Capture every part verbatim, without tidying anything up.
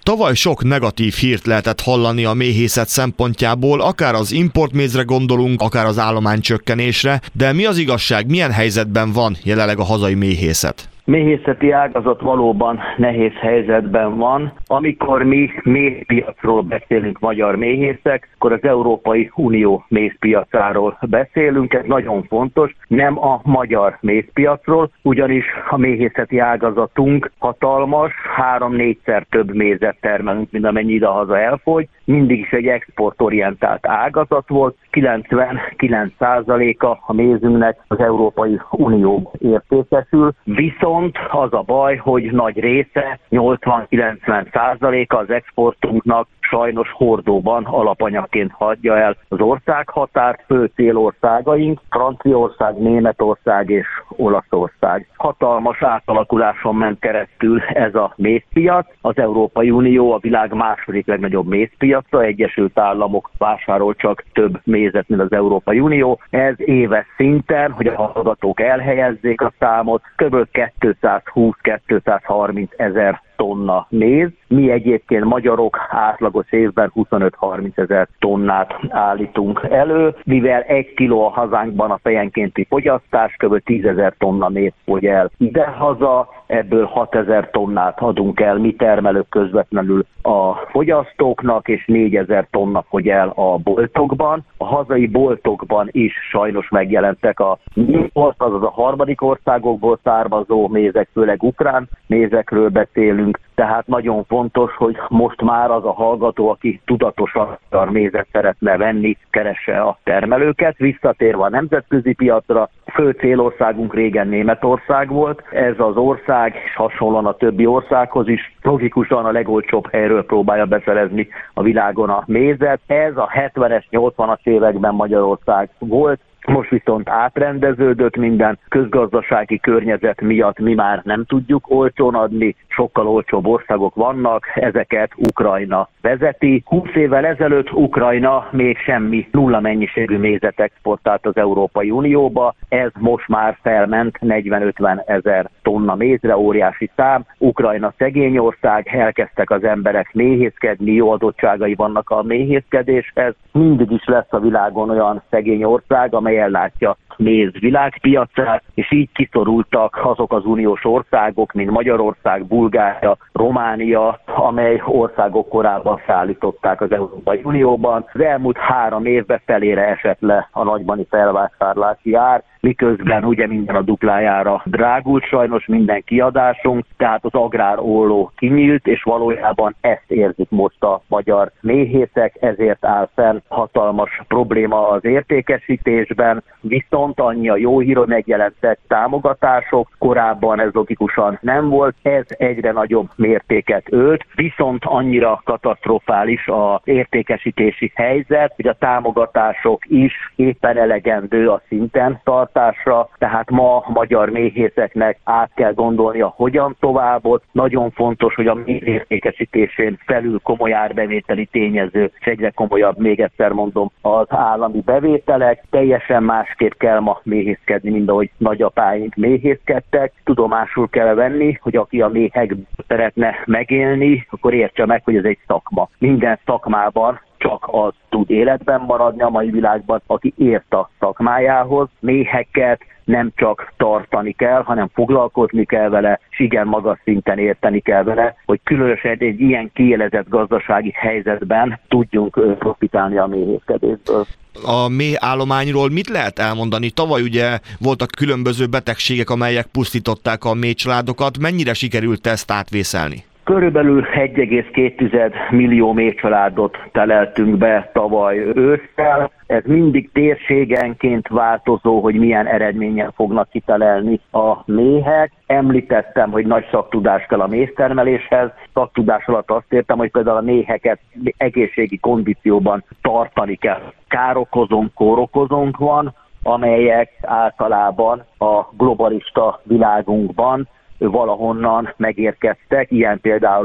Tavaly sok negatív hírt lehetett hallani a méhészet szempontjából, akár az importmézre gondolunk, akár az állománycsökkenésre, de mi az igazság, milyen helyzetben van jelenleg a hazai méhészet? Méhészeti ágazat valóban nehéz helyzetben van. Amikor mi mézpiacról beszélünk, magyar méhészek, akkor az Európai Unió mézpiacáról beszélünk. Ez nagyon fontos, nem a magyar mézpiacról, ugyanis a méhészeti ágazatunk hatalmas, három-négyszer több mézet termelünk, mint amennyi idehaza elfogy. Mindig is egy exportorientált ágazat volt, kilencvenkilenc százaléka a mézünknek az Európai Unió értékesül, viszont az a baj, hogy nagy része, nyolcvan-kilencven százaléka az exportunknak sajnos hordóban alapanyagként hagyja el az országhatárt. Fő célországaink Franciaország, Németország és Olaszország. Hatalmas átalakuláson ment keresztül ez a mézpiac. Az Európai Unió a világ második legnagyobb mézpiaca, Egyesült Államok vásárol csak több mézet, mint az Európai Unió. Ez éves szinten, hogy a hallgatók elhelyezzék a számot, kb. kétszázhúsz-kétszázharminc ezer tonna méz. Mi egyébként magyarok átlagos évben huszonöt-harminc ezer tonnát állítunk elő, mivel egy kiló a hazánkban a fejenkénti fogyasztás, kb. tízezer tonna méz fogy el idehaza, ebből hatezer tonnát adunk el mi termelők közvetlenül a fogyasztóknak, és négyezer tonna fogy el a boltokban. A hazai boltokban is sajnos megjelentek a import, azaz a harmadik országokból származó mézek, főleg ukrán mézekről beszélünk, tehát nagyon fontos, hogy most már az a hallgató, aki tudatosan a mézet szeretne venni, keresse a termelőket. Visszatérve a nemzetközi piacra, fő célországunk régen Németország volt. Ez az ország, és hasonlóan a többi országhoz is, logikusan a legolcsóbb helyről próbálja beszerezni a világon a mézet. Ez a hetvenes, nyolcvanas években Magyarország volt. Most viszont átrendeződött minden, közgazdasági környezet miatt mi már nem tudjuk olcsón adni, sokkal olcsóbb országok vannak, ezeket Ukrajna vezeti. húsz évvel ezelőtt Ukrajna még semmi nulla mennyiségű mézet exportált az Európai Unióba, ez most már felment negyven-ötven ezer tonna mézre, óriási szám. Ukrajna szegény ország, elkezdtek az emberek méhészkedni, jó adottságai vannak a méhészkedéshez. Mindig is lesz a világon olyan szegény ország, amely ellátja méz világpiacát, és így kiszorultak azok az uniós országok, mint Magyarország, Bulgária, Románia, amely országok korábban szállították az Európai Unióban. Az elmúlt három évben felére esett le a nagybani felvásárlási ár, miközben ugye minden a duplájára drágult sajnos minden kiadásunk, tehát az agrárolló kinyílt, és valójában ezt érzik most a magyar méhészek, ezért áll fenn hatalmas probléma az értékesítésben, viszont annyi a jó hír, hogy megjelentek támogatások, korábban ez logikusan nem volt, ez egyre nagyobb mértéket ölt, viszont annyira katasztrofális az értékesítési helyzet, hogy a támogatások is éppen elegendő a szinten tartásra, tehát ma a magyar méhészeknek át kell gondolnia, hogyan továbbot. Nagyon fontos, hogy a méz értékesítésén felül komoly árbevételi tényező, és egyre komolyabb, még egyszer mondom, az állami bevételek. Teljesen másképp kell ma méhészkedni, mint ahogy nagyapáink méhészkedtek. Tudomásul kell venni, hogy aki a méhekből szeretne megélni, akkor értse meg, hogy ez egy szakma. Minden szakmában csak az tud életben maradni a mai világban, aki ért a szakmájához. Méheket nem csak tartani kell, hanem foglalkozni kell vele, és igen magas szinten érteni kell vele, hogy különösen egy ilyen kiélezett gazdasági helyzetben tudjunk profitálni a méhészkedésből. A méh állományról mit lehet elmondani? Tavaly ugye voltak különböző betegségek, amelyek pusztították a méhcsaládokat. Mennyire sikerült ezt átvészelni? Körülbelül egy egész két millió méhcsaládot teleltünk be tavaly ősszel. Ez mindig térségenként változó, hogy milyen eredménnyel fognak kitelelni a méhek. Említettem, hogy nagy szaktudás kell a méztermeléshez. Szaktudás alatt azt értem, hogy például a méheket egészségi kondícióban tartani kell. Károkozónk, kórokozónk van, amelyek általában a globalista világunkban valahonnan megérkeztek, ilyen például egy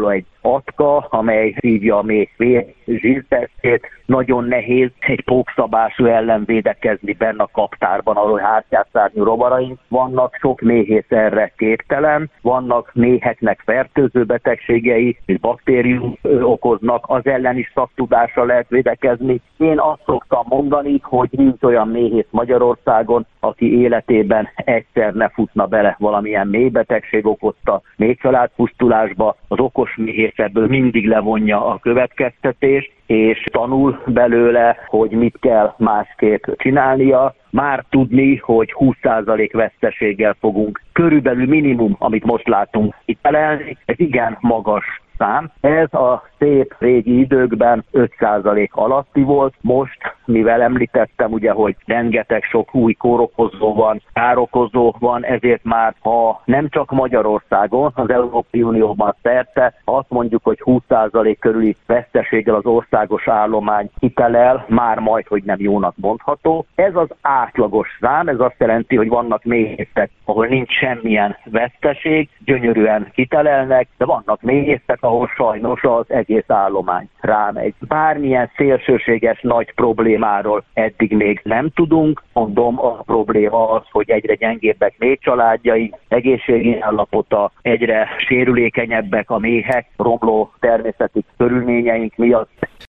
atka, amely hívja a méh zsírtesztjét. Nagyon nehéz egy pókszabású ellen védekezni benne a kaptárban, ahol hártyásszárnyú robaraink vannak. Sok méhész erre képtelen. Vannak méheknek fertőző betegségei, és baktérium okoznak, az ellen is szaktudással lehet védekezni. Én azt szoktam mondani, hogy nincs olyan méhész Magyarországon, aki életében egyszer ne futna bele valamilyen méhbetegség okozta méhcsaládpusztulásba. Az okos méhész ebből mindig levonja a következtetést, és tanul belőle, hogy mit kell másképp csinálnia. Már tudni, hogy húsz százalék veszteséggel fogunk körülbelül minimum, amit most látunk hitelelni. Ez igen magas szám. Ez a szép régi időkben öt százalék alatti volt. Most, mivel említettem, ugye, hogy rengeteg sok új kórokozó van, károkozó van, ezért már, ha nem csak Magyarországon, az Európai Unióban szerte, azt mondjuk, hogy húsz százalék körüli veszteséggel az országos állomány hitelel, már majd, hogy nem jónak mondható. Ez az átlagos szám, ez azt jelenti, hogy vannak méhészek, ahol nincs semmilyen veszteség, gyönyörűen hitelelnek, de vannak méhészek, ahol sajnos az egész állomány rámegy. Bármilyen szélsőséges nagy problémáról eddig még nem tudunk. Mondom, a probléma az, hogy egyre gyengébbek méhcsaládjai, egészségi állapota, egyre sérülékenyebbek a méhek, romló természeti körülményeink miatt.